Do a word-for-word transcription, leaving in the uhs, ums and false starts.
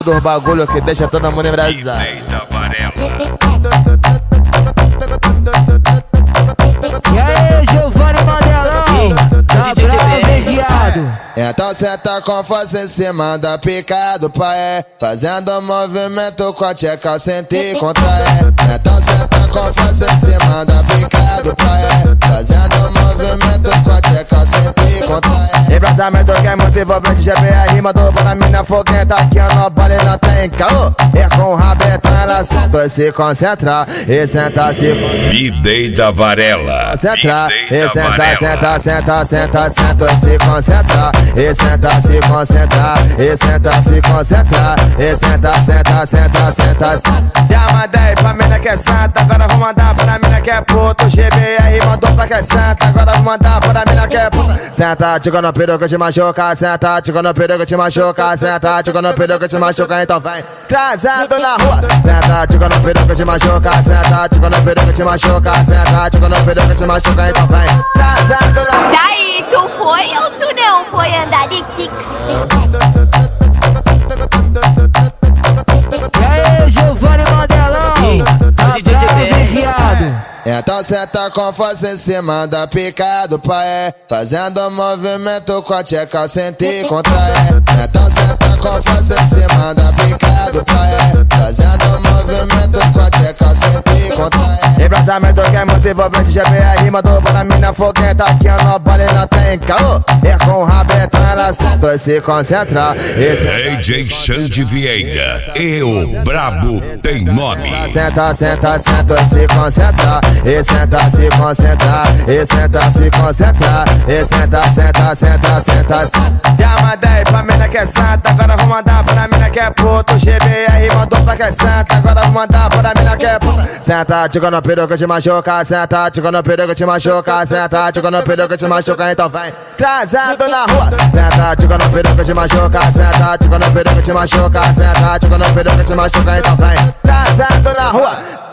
dos bagulho que deixa todo mundo embrasado. E aí, Giovanni Mandelão, tá bravo, viado. Então senta com força em cima da pica do pai, fazendo movimento com a tcheca sem te contrair. Então senta com força em cima da pica do pai, fazendo movimento com a tcheca sem te contrair. Embrasamento que é muito envolvente, G B R mandou pra mina foguenta. Aqui no baile não tem caô, é com o rabetão ela senta e se concentra, e senta se B-Day da Varela. Concentra, e senta, senta, senta, senta, senta e se concentra, e senta, se concentra, e senta, se concentra, e senta, senta, senta, senta, senta. Já mandei pra mina que é santa, agora vou mandar pra mina que é puto. G B R mandou pra que é santa, agora vou mandar pra mina que é puta. Senta, tico no peru que te machuca, senta, tico no peru que te machuca, senta, tico no peru que te machuca, então vem trazado na rua. Senta, tico no peru que te machuca, senta, tico no peru que te machuca, senta, tico no peru que te machuca, então vem trazado na rua. Daí, tu foi ou tu não foi andar de kicks? E aí, Giovanni Mandelão, tá bravo, viado. Então senta com força em cima da pica do pai, fazendo movimento com a tcheca sem te contrair. Então senta com força em cima da pica do pai, fazendo movimento com a tcheca sem te contrair. Embrasamento que é muito envolvente, G B R mandou pra mina foguenta. Aqui no baile não tem caô, é com o rabetão ela senta e se concentra, e D J Xande Vieira, eu, brabo, tem nome. senta, senta, senta e se concentra, e senta, se concentra, e senta, se concentra, e senta, senta, senta, senta, senta. Já mandei pra mina que é santa, agora vou mandar pra mina que é puto. G B R mandou pra que é santa, agora vou mandar pra mina que é puta. Senta, tico no peru que te machuca, senta, tico no peru que te machuca, senta, tico no peru que te machuca, então vem trazado na rua. Senta, tico no peru que te machuca, senta, tico no peru que te machuca, senta, tico no peru que te machuca, então vem trazado na rua.